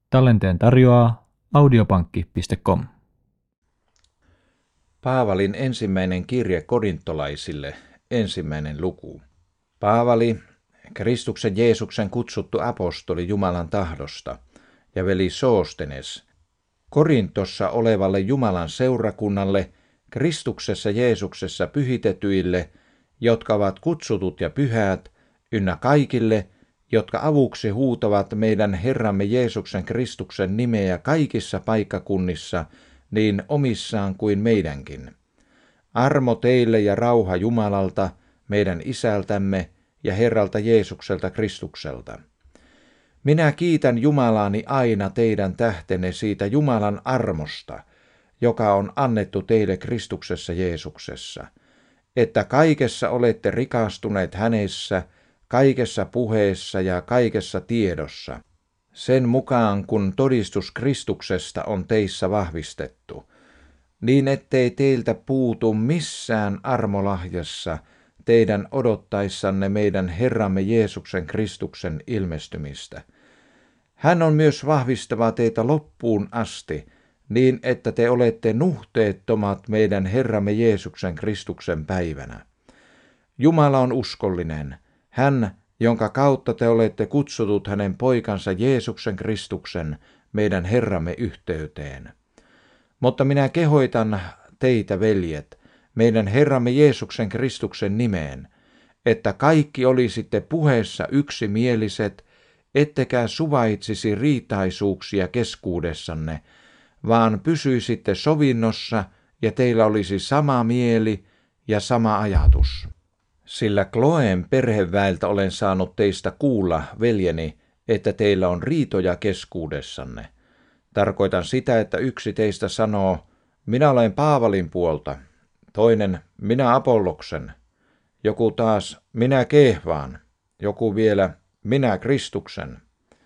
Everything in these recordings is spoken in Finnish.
Tallenteen tarjoaa audiopankki.com. Paavalin ensimmäinen kirje korintolaisille, 1. luku. Paavali, Kristuksen Jeesuksen kutsuttu apostoli Jumalan tahdosta, ja veli Soostenes, Korintossa olevalle Jumalan seurakunnalle, Kristuksessa Jeesuksessa pyhitetyille, jotka ovat kutsutut ja pyhät, ynnä kaikille, jotka avuksi huutavat meidän Herramme Jeesuksen Kristuksen nimeä kaikissa paikkakunnissa, niin omissaan kuin meidänkin. Armo teille ja rauha Jumalalta, meidän Isältämme ja Herralta Jeesukselta Kristukselta. Minä kiitän Jumalaani aina teidän tähtenne siitä Jumalan armosta, joka on annettu teille Kristuksessa Jeesuksessa, että kaikessa olette rikastuneet hänessä, kaikessa puheessa ja kaikessa tiedossa, sen mukaan kun todistus Kristuksesta on teissä vahvistettu, niin ettei teiltä puutu missään armolahjassa teidän odottaessanne meidän Herramme Jeesuksen Kristuksen ilmestymistä. Hän on myös vahvistava teitä loppuun asti, niin että te olette nuhteettomat meidän Herramme Jeesuksen Kristuksen päivänä. Jumala on uskollinen, hän, jonka kautta te olette kutsutut hänen poikansa Jeesuksen Kristuksen, meidän Herramme yhteyteen. Mutta minä kehoitan teitä, veljet, meidän Herramme Jeesuksen Kristuksen nimeen, että kaikki olisitte puheessa yksimieliset, ettekä suvaitsisi riitaisuuksia keskuudessanne, vaan pysyisitte sovinnossa ja teillä olisi sama mieli ja sama ajatus. Sillä Kloeen perheväeltä olen saanut teistä kuulla, veljeni, että teillä on riitoja keskuudessanne. Tarkoitan sitä, että yksi teistä sanoo, minä olen Paavalin puolta, toinen, minä Apolloksen, joku taas, minä Kehvaan, joku vielä, minä Kristuksen.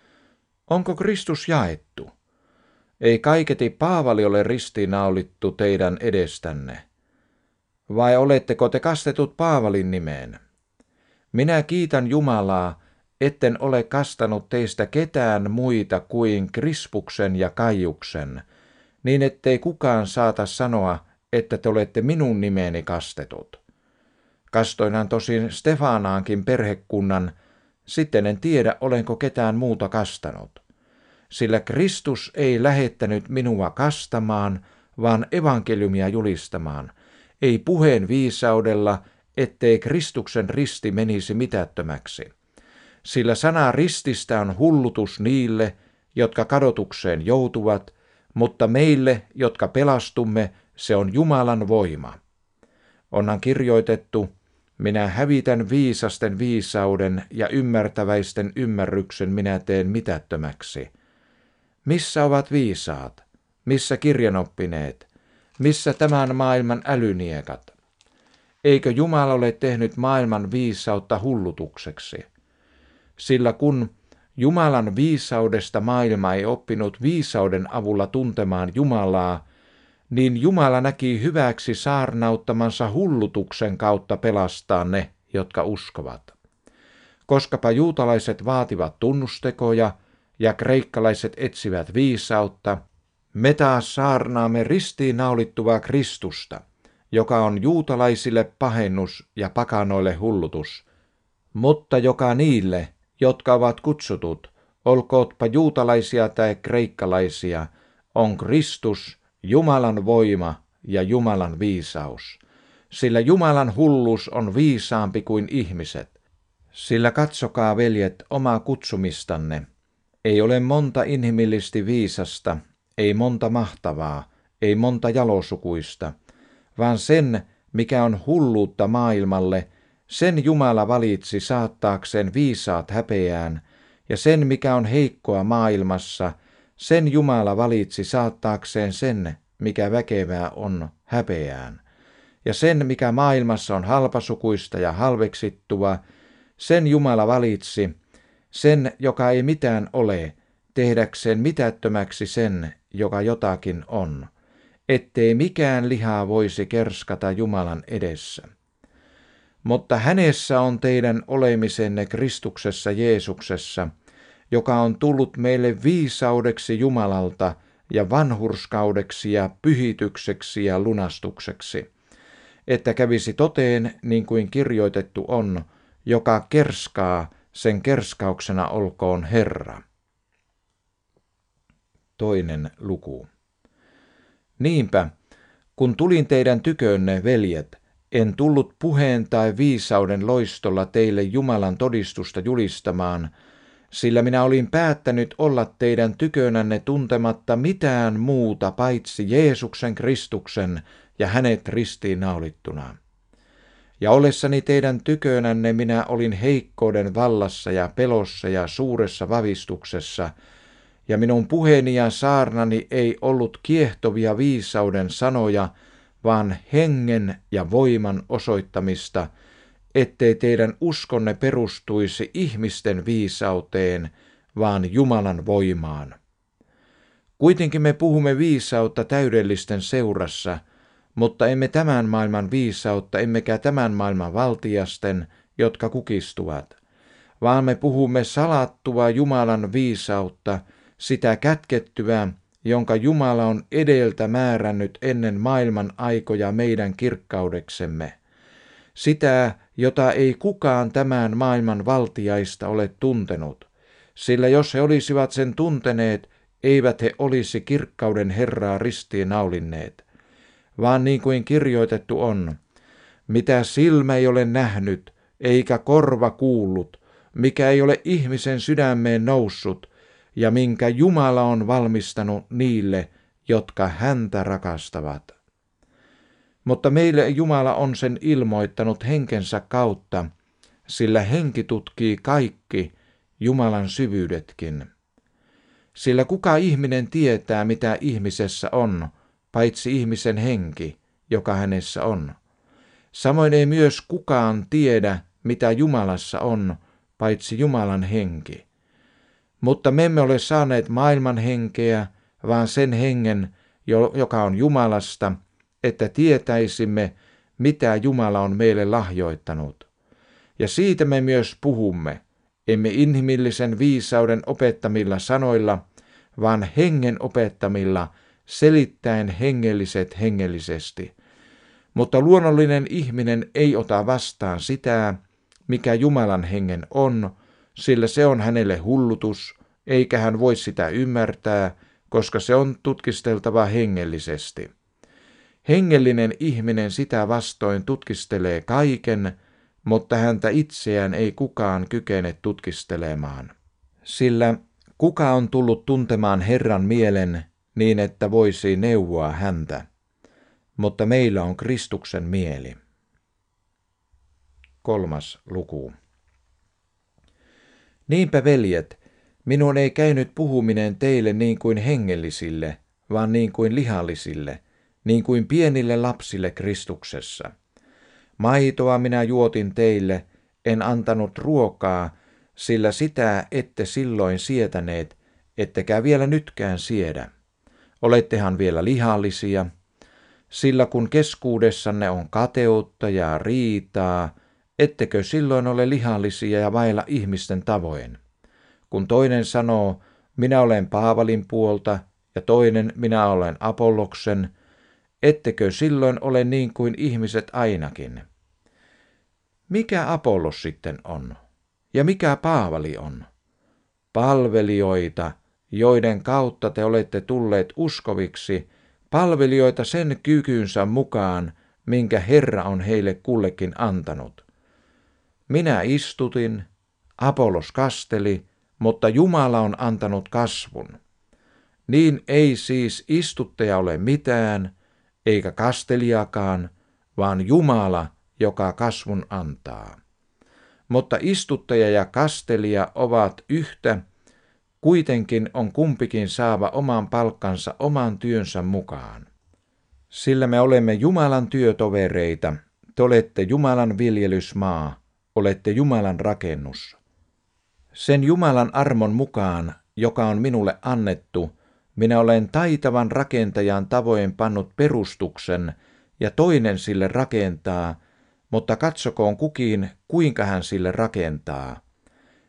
Onko Kristus jaettu? Ei kaiketi Paavali ole ristiinnaulittu teidän edestänne. Vai oletteko te kastetut Paavalin nimeen? Minä kiitän Jumalaa, etten ole kastanut teistä ketään muita kuin Krispuksen ja Kaiuksen, niin ettei kukaan saata sanoa, että te olette minun nimeeni kastetut. Kastoinhan tosin Stefanaankin perhekunnan, sitten en tiedä, olenko ketään muuta kastanut. Sillä Kristus ei lähettänyt minua kastamaan, vaan evankeliumia julistamaan, ei puheen viisaudella, ettei Kristuksen risti menisi mitättömäksi. Sillä sana rististä on hullutus niille, jotka kadotukseen joutuvat, mutta meille, jotka pelastumme, se on Jumalan voima. Onhan kirjoitettu, minä hävitän viisasten viisauden ja ymmärtäväisten ymmärryksen minä teen mitättömäksi. Missä ovat viisaat? Missä kirjanoppineet? Missä tämän maailman älyniekat? Eikö Jumala ole tehnyt maailman viisautta hullutukseksi? Sillä kun Jumalan viisaudesta maailma ei oppinut viisauden avulla tuntemaan Jumalaa, niin Jumala näki hyväksi saarnauttamansa hullutuksen kautta pelastaa ne, jotka uskovat. Koskapa juutalaiset vaativat tunnustekoja ja kreikkalaiset etsivät viisautta, me taas saarnaamme ristiinnaulittua Kristusta, joka on juutalaisille pahennus ja pakanoille hullutus, mutta joka niille, jotka ovat kutsutut, olkootpa juutalaisia tai kreikkalaisia, on Kristus, Jumalan voima ja Jumalan viisaus. Sillä Jumalan hulluus on viisaampi kuin ihmiset. Sillä katsokaa, veljet, omaa kutsumistanne. Ei ole monta inhimillisesti viisasta, ei monta mahtavaa, ei monta jalosukuista, vaan sen, mikä on hulluutta maailmalle, sen Jumala valitsi saattaakseen viisaat häpeään, ja sen, mikä on heikkoa maailmassa, sen Jumala valitsi saattaakseen sen, mikä väkevää on häpeään. Ja sen, mikä maailmassa on halpasukuista ja halveksittua, sen Jumala valitsi, sen, joka ei mitään ole, tehdäkseen mitättömäksi sen, joka jotakin on, ettei mikään liha voisi kerskata Jumalan edessä. Mutta hänessä on teidän olemisenne Kristuksessa Jeesuksessa, joka on tullut meille viisaudeksi Jumalalta ja vanhurskaudeksi ja pyhitykseksi ja lunastukseksi, että kävisi toteen niin kuin kirjoitettu on, joka kerskaa, sen kerskauksena olkoon Herra. 2. luku. Niinpä, kun tulin teidän tykönne, veljet, en tullut puheen tai viisauden loistolla teille Jumalan todistusta julistamaan, sillä minä olin päättänyt olla teidän tykönänne tuntematta mitään muuta paitsi Jeesuksen Kristuksen ja hänet ristiinnaulittuna. Ja ollessani teidän tykönänne minä olin heikkouden vallassa ja pelossa ja suuressa vavistuksessa, ja minun puheeni ja saarnani ei ollut kiehtovia viisauden sanoja, vaan hengen ja voiman osoittamista, ettei teidän uskonne perustuisi ihmisten viisauteen, vaan Jumalan voimaan. Kuitenkin me puhumme viisautta täydellisten seurassa, mutta emme tämän maailman viisautta, emmekä tämän maailman valtiasten, jotka kukistuvat, vaan me puhumme salattua Jumalan viisautta, sitä kätkettyä, jonka Jumala on edeltä määrännyt ennen maailman aikoja meidän kirkkaudeksemme. Sitä, jota ei kukaan tämän maailman valtiaista ole tuntenut, sillä jos he olisivat sen tunteneet, eivät he olisi kirkkauden Herraa ristiinnaulinneet. Vaan niin kuin kirjoitettu on, mitä silmä ei ole nähnyt, eikä korva kuullut, mikä ei ole ihmisen sydämeen noussut, ja minkä Jumala on valmistanut niille, jotka häntä rakastavat. Mutta meille Jumala on sen ilmoittanut henkensä kautta, sillä henki tutkii kaikki, Jumalan syvyydetkin. Sillä kuka ihminen tietää, mitä ihmisessä on, paitsi ihmisen henki, joka hänessä on. Samoin ei myös kukaan tiedä, mitä Jumalassa on, paitsi Jumalan henki. Mutta me emme ole saaneet maailman henkeä, vaan sen hengen, joka on Jumalasta, että tietäisimme, mitä Jumala on meille lahjoittanut. Ja siitä me myös puhumme, emme inhimillisen viisauden opettamilla sanoilla, vaan hengen opettamilla, selittäen hengelliset hengellisesti. Mutta luonnollinen ihminen ei ota vastaan sitä, mikä Jumalan hengen on, sillä se on hänelle hullutus, eikä hän voi sitä ymmärtää, koska se on tutkisteltava hengellisesti. Hengellinen ihminen sitä vastoin tutkistelee kaiken, mutta häntä itseään ei kukaan kykene tutkistelemaan. Sillä kuka on tullut tuntemaan Herran mielen niin, että voisi neuvoa häntä, mutta meillä on Kristuksen mieli. 3. luku. Niinpä, veljet, minun ei käynyt puhuminen teille niin kuin hengellisille, vaan niin kuin lihallisille, niin kuin pienille lapsille Kristuksessa. Maitoa minä juotin teille, en antanut ruokaa, sillä sitä ette silloin sietäneet, ettekä vielä nytkään siedä. Olettehan vielä lihallisia, sillä kun keskuudessanne on kateutta ja riitaa, ettekö silloin ole lihallisia ja vailla ihmisten tavoin? Kun toinen sanoo, minä olen Paavalin puolta, ja toinen, minä olen Apolloksen, ettekö silloin ole niin kuin ihmiset ainakin? Mikä Apollos sitten on? Ja mikä Paavali on? Palvelijoita, joiden kautta te olette tulleet uskoviksi, palvelijoita sen kykynsä mukaan, minkä Herra on heille kullekin antanut. Minä istutin, Apollos kasteli, mutta Jumala on antanut kasvun. Niin ei siis istuttaja ole mitään, eikä kastelijakaan, vaan Jumala, joka kasvun antaa. Mutta istuttaja ja kastelija ovat yhtä, kuitenkin on kumpikin saava oman palkkansa oman työnsä mukaan. Sillä me olemme Jumalan työtovereita, te olette Jumalan viljelysmaa, olette Jumalan rakennus. Sen Jumalan armon mukaan, joka on minulle annettu, minä olen taitavan rakentajan tavoin pannut perustuksen, ja toinen sille rakentaa, mutta katsokoon kukin, kuinka hän sille rakentaa.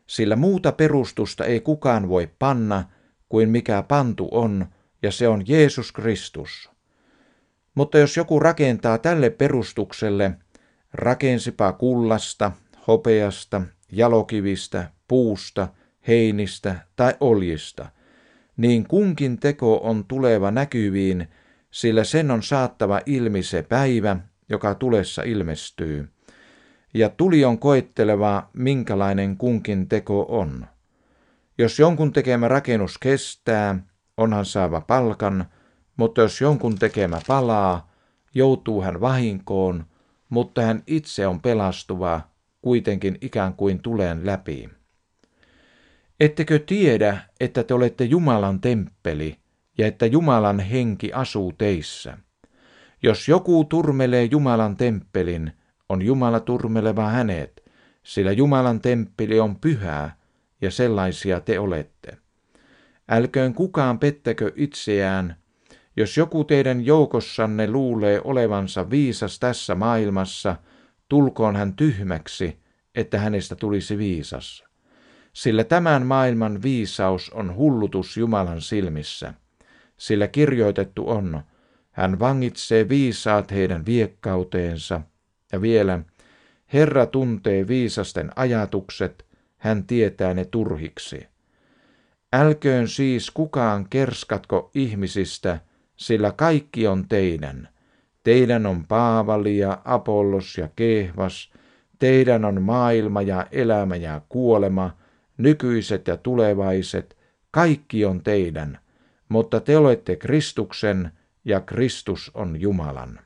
sillä muuta perustusta ei kukaan voi panna kuin mikä pantu on, ja se on Jeesus Kristus. Mutta jos joku rakentaa tälle perustukselle, rakensipa kullasta, hopeasta, jalokivistä, puusta, heinistä tai oljista, niin kunkin teko on tuleva näkyviin, sillä sen on saattava ilmi se päivä, joka tulessa ilmestyy. Ja tuli on koetteleva, minkälainen kunkin teko on. Jos jonkun tekemä rakennus kestää, onhan saava palkan, mutta jos jonkun tekemä palaa, joutuu hän vahinkoon, mutta hän itse on pelastuva, kuitenkin ikään kuin tulen läpi. Ettekö tiedä, että te olette Jumalan temppeli ja että Jumalan henki asuu teissä? Jos joku turmelee Jumalan temppelin, on Jumala turmeleva hänet, sillä Jumalan temppeli on pyhä ja sellaisia te olette. Älköön kukaan pettäkö itseään. Jos joku teidän joukossanne luulee olevansa viisas tässä maailmassa, tulkoon hän tyhmäksi, että hänestä tulisi viisas. Sillä tämän maailman viisaus on hullutus Jumalan silmissä. Sillä kirjoitettu on, hän vangitsee viisaat heidän viekkauteensa, ja vielä, Herra tuntee viisasten ajatukset, hän tietää ne turhiksi. Älköön siis kukaan kerskatko ihmisistä, sillä kaikki on teidän. Teidän on Paavali ja Apollos ja Keefas, teidän on maailma ja elämä ja kuolema, nykyiset ja tulevaiset, kaikki on teidän, mutta te olette Kristuksen ja Kristus on Jumalan.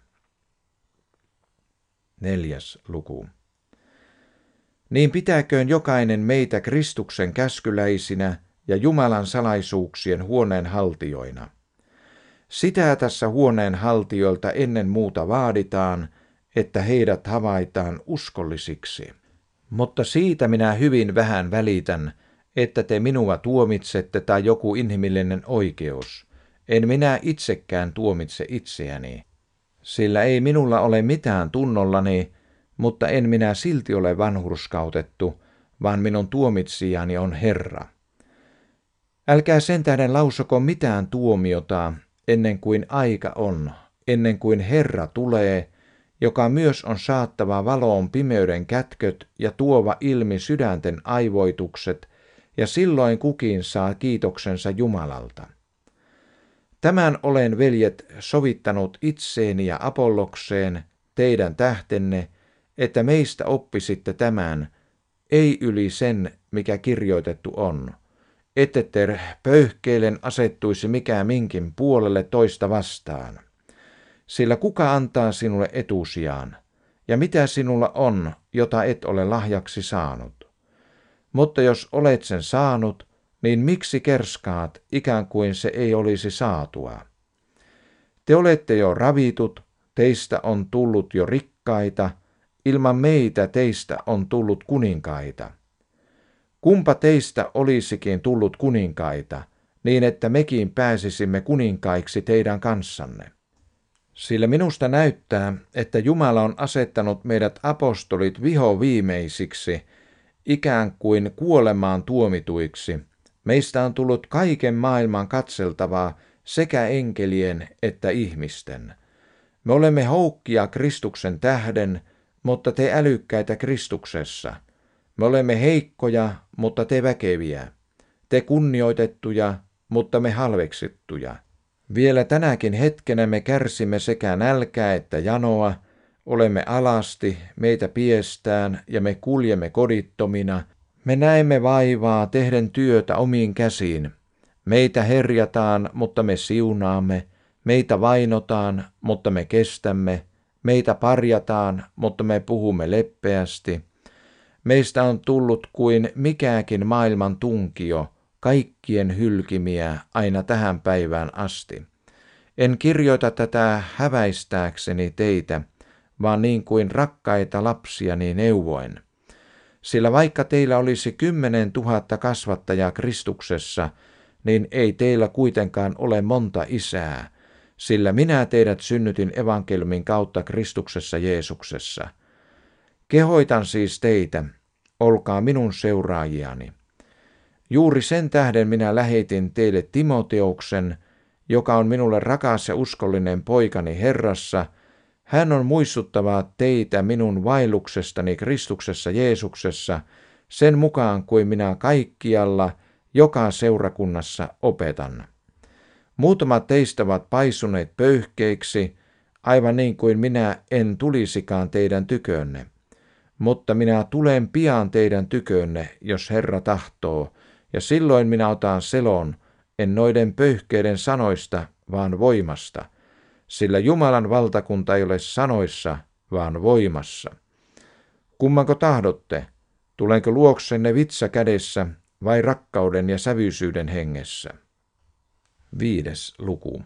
4. luku. Niin pitäköön jokainen meitä Kristuksen käskyläisinä ja Jumalan salaisuuksien huoneenhaltijoina. Sitä tässä huoneenhaltijoilta ennen muuta vaaditaan, että heidät havaitaan uskollisiksi. Mutta siitä minä hyvin vähän välitän, että te minua tuomitsette tai joku inhimillinen oikeus. En minä itsekään tuomitse itseäni, sillä ei minulla ole mitään tunnollani, mutta en minä silti ole vanhurskautettu, vaan minun tuomitsijani on Herra. Älkää sen tähden lausoko mitään tuomiota, ennen kuin aika on, ennen kuin Herra tulee, joka myös on saattava valoon pimeyden kätköt ja tuova ilmi sydänten aivoitukset, ja silloin kukin saa kiitoksensa Jumalalta. Tämän olen, veljet, sovittanut itseeni ja Apollokseen, teidän tähtenne, että meistä oppisitte tämän, ei yli sen, mikä kirjoitettu on, ette te pöyhkeilen asettuisi mikään minkin puolelle toista vastaan. Sillä kuka antaa sinulle etusijaan, ja mitä sinulla on, jota et ole lahjaksi saanut? Mutta jos olet sen saanut, niin miksi kerskaat, ikään kuin se ei olisi saatua? Te olette jo ravitut, teistä on tullut jo rikkaita, ilman meitä teistä on tullut kuninkaita. Kumpa teistä olisikin tullut kuninkaita, niin että mekin pääsisimme kuninkaiksi teidän kanssanne? Sillä minusta näyttää, että Jumala on asettanut meidät apostolit vihoviimeisiksi, ikään kuin kuolemaan tuomituiksi. Meistä on tullut kaiken maailman katseltavaa sekä enkelien että ihmisten. Me olemme houkkia Kristuksen tähden, mutta te älykkäitä Kristuksessa. Me olemme heikkoja, mutta te väkeviä. Te kunnioitettuja, mutta me halveksittuja. Vielä tänäkin hetkenä me kärsimme sekä nälkää että janoa, olemme alasti, meitä piestään ja me kuljemme kodittomina. Me näemme vaivaa tehden työtä omiin käsiin. Meitä herjataan, mutta me siunaamme. Meitä vainotaan, mutta me kestämme. Meitä parjataan, mutta me puhumme leppeästi. Meistä on tullut kuin mikäkin maailman tunkio, kaikkien hylkimiä aina tähän päivään asti. En kirjoita tätä häväistääkseni teitä, vaan niin kuin rakkaita lapsiani neuvoen. Sillä vaikka teillä olisi 10 000 kasvattajaa Kristuksessa, niin ei teillä kuitenkaan ole monta isää, sillä minä teidät synnytin evankeliumin kautta Kristuksessa Jeesuksessa. Kehoitan siis teitä, olkaa minun seuraajiani. Juuri sen tähden minä lähetin teille Timoteuksen, joka on minulle rakas ja uskollinen poikani Herrassa. Hän on muistuttava teitä minun vaelluksestani Kristuksessa Jeesuksessa, sen mukaan kuin minä kaikkialla, joka seurakunnassa opetan. Muutamat teistä ovat paisuneet pöyhkeiksi, aivan niin kuin minä en tulisikaan teidän tykönne. Mutta minä tulen pian teidän tykönne, jos Herra tahtoo, ja silloin minä otan selon, en noiden pöyhkeiden sanoista, vaan voimasta, sillä Jumalan valtakunta ei ole sanoissa, vaan voimassa. Kummanko tahdotte? Tulenko luoksenne vitsa kädessä vai rakkauden ja sävyisyyden hengessä? 5. luku.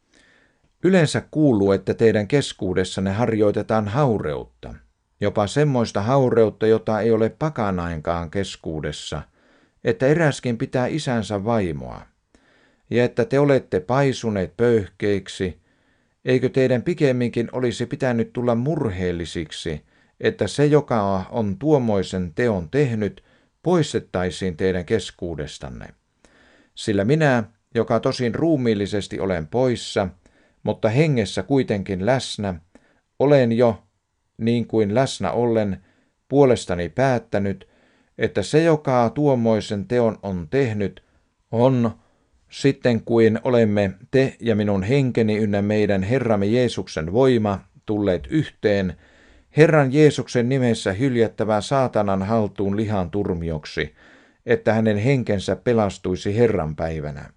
Yleensä kuuluu, että teidän keskuudessanne harjoitetaan haureutta, jopa semmoista haureutta, jota ei ole pakanainkaan keskuudessa, että eräskin pitää isänsä vaimoa, ja että te olette paisuneet pöyhkeiksi, eikö teidän pikemminkin olisi pitänyt tulla murheellisiksi, että se, joka on tuommoisen teon tehnyt, poistettaisiin teidän keskuudestanne. Sillä minä, joka tosin ruumiillisesti olen poissa, mutta hengessä kuitenkin läsnä, olen jo, niin kuin läsnä ollen, puolestani päättänyt, että se, joka tuommoisen teon on tehnyt, on, sitten kuin olemme te ja minun henkeni ynnä meidän Herramme Jeesuksen voima tulleet yhteen, Herran Jeesuksen nimessä hyljättävää saatanan haltuun lihan turmioksi, että hänen henkensä pelastuisi Herran päivänä.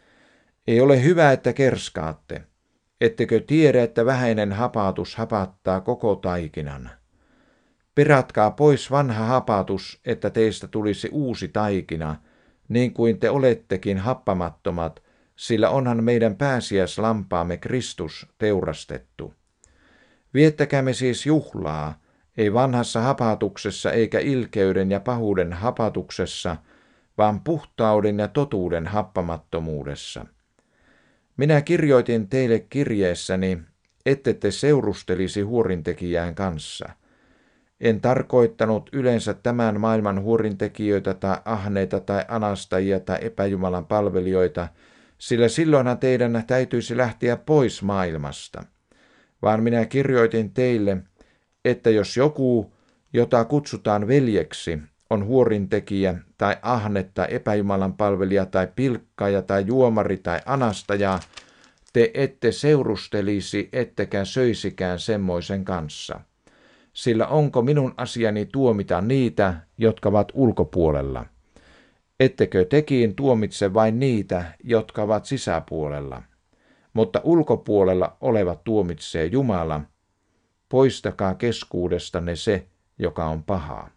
Ei ole hyvä, että kerskaatte. Ettekö tiedä, että vähäinen hapatus hapattaa koko taikinan? Peratkaa pois vanha hapatus, että teistä tulisi uusi taikina, niin kuin te olettekin happamattomat, sillä onhan meidän pääsiäislampaamme Kristus teurastettu. Viettäkäämme siis juhlaa, ei vanhassa hapatuksessa eikä ilkeyden ja pahuuden hapatuksessa, vaan puhtauden ja totuuden happamattomuudessa. Minä kirjoitin teille kirjeessäni, ette te seurustelisi huorintekijään kanssa. En tarkoittanut yleensä tämän maailman huorintekijöitä tai ahneita tai anastajia tai epäjumalan palvelijoita, sillä silloinhan teidän täytyisi lähteä pois maailmasta. Vaan minä kirjoitin teille, että jos joku, jota kutsutaan veljeksi, on huorintekijä tai ahne tai epäjumalan palvelija tai pilkkaaja tai juomari tai anastaja, te ette seurustelisi ettekä söisikään semmoisen kanssa. Sillä onko minun asiani tuomita niitä, jotka ovat ulkopuolella? Ettekö tekin tuomitse vain niitä, jotka ovat sisäpuolella? Mutta ulkopuolella olevat tuomitsee Jumala. Poistakaa keskuudestanne se, joka on pahaa.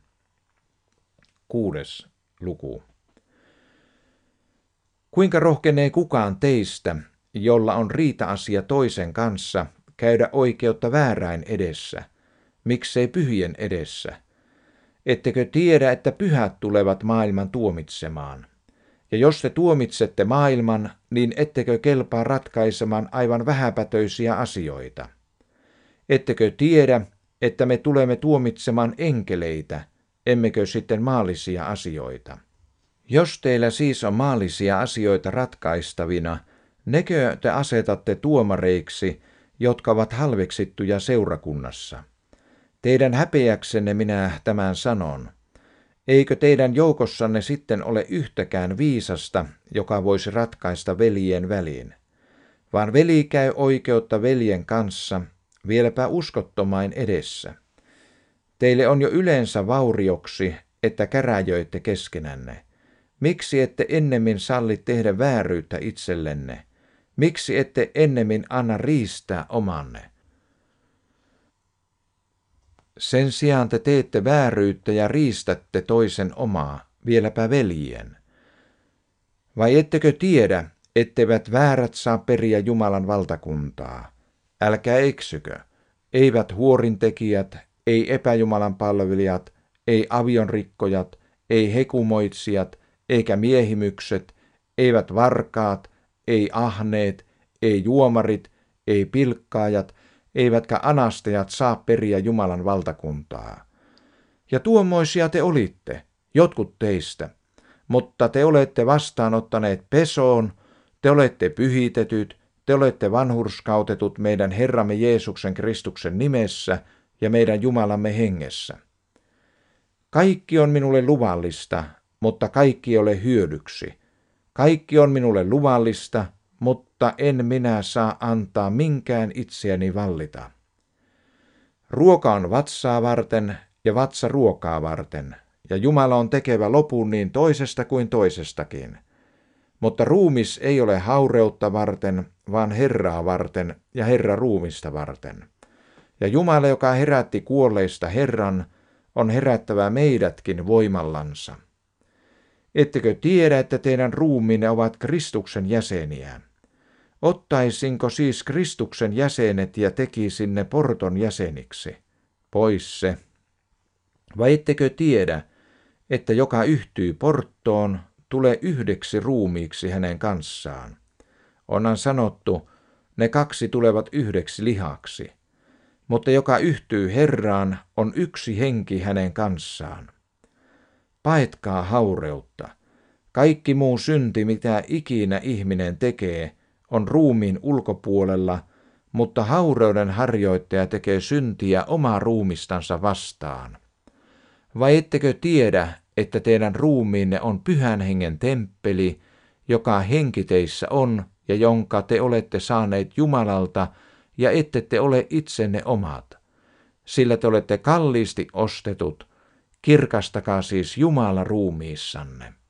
6. luku. Kuinka rohkenee kukaan teistä, jolla on riita-asia toisen kanssa, käydä oikeutta vääräin edessä, miksei pyhien edessä? Ettekö tiedä, että pyhät tulevat maailman tuomitsemaan? Ja jos te tuomitsette maailman, niin ettekö kelpaa ratkaisemaan aivan vähäpätöisiä asioita? Ettekö tiedä, että me tulemme tuomitsemaan enkeleitä, emmekö sitten maallisia asioita? Jos teillä siis on maallisia asioita ratkaistavina, nekö te asetatte tuomareiksi, jotka ovat halveksittuja seurakunnassa? Teidän häpeäksenne minä tämän sanon. Eikö teidän joukossanne sitten ole yhtäkään viisasta, joka voisi ratkaista veljien väliin? Vaan veli käy oikeutta veljen kanssa, vieläpä uskottomain edessä. Teille on jo yleensä vaurioksi, että käräjöitte keskenänne. Miksi ette ennemmin salli tehdä vääryyttä itsellenne? Miksi ette ennemmin anna riistää omanne? Sen sijaan te teette vääryyttä ja riistätte toisen omaa, vieläpä veljien. Vai ettekö tiedä, etteivät väärät saa periä Jumalan valtakuntaa? Älkää eksykö. Eivät huorintekijät, ei epäjumalan palvelijat, ei avionrikkojat, ei hekumoitsijat, eikä miehimykset, eivät varkaat, ei ahneet, ei juomarit, ei pilkkaajat, eivätkä anastajat saa periä Jumalan valtakuntaa. Ja tuommoisia te olitte, jotkut teistä, mutta te olette vastaanottaneet pesoon, te olette pyhitetyt, te olette vanhurskautetut meidän Herramme Jeesuksen Kristuksen nimessä ja meidän Jumalamme hengessä. Kaikki on minulle luvallista, mutta kaikki ei ole hyödyksi. Kaikki on minulle luvallista, mutta en minä saa antaa minkään itseäni vallita. Ruoka on vatsaa varten ja vatsa ruokaa varten, ja Jumala on tekevä lopun niin toisesta kuin toisestakin. Mutta ruumis ei ole haureutta varten, vaan Herraa varten ja Herra ruumista varten. Ja Jumala, joka herätti kuolleista Herran, on herättävä meidätkin voimallansa. Ettekö tiedä, että teidän ruumiinne ovat Kristuksen jäseniä? Ottaisinko siis Kristuksen jäsenet ja tekisin ne porton jäseniksi? Pois se. Vai ettekö tiedä, että joka yhtyy porttoon, tulee yhdeksi ruumiiksi hänen kanssaan? Onhan sanottu, ne kaksi tulevat yhdeksi lihaksi. Mutta joka yhtyy Herraan, on yksi henki hänen kanssaan. Paetkaa haureutta. Kaikki muu synti, mitä ikinä ihminen tekee, on ruumiin ulkopuolella, mutta haureuden harjoittaja tekee syntiä omaa ruumistansa vastaan. Vai ettekö tiedä, että teidän ruumiinne on Pyhän Hengen temppeli, joka henki teissä on ja jonka te olette saaneet Jumalalta, ja ette te ole itsenne omat, sillä te olette kalliisti ostetut, kirkastakaa siis Jumala ruumiissanne.